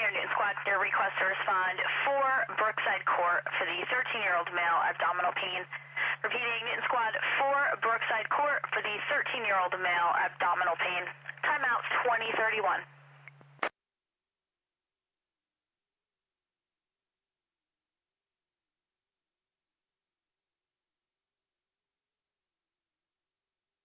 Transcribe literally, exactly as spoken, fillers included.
here, Newton Squad. Your request to respond for Brookside Court for the thirteen-year-old male abdominal pain. Repeating, Newton Squad for Brookside Court for the thirteen-year-old male abdominal pain. Timeout twenty thirty-one.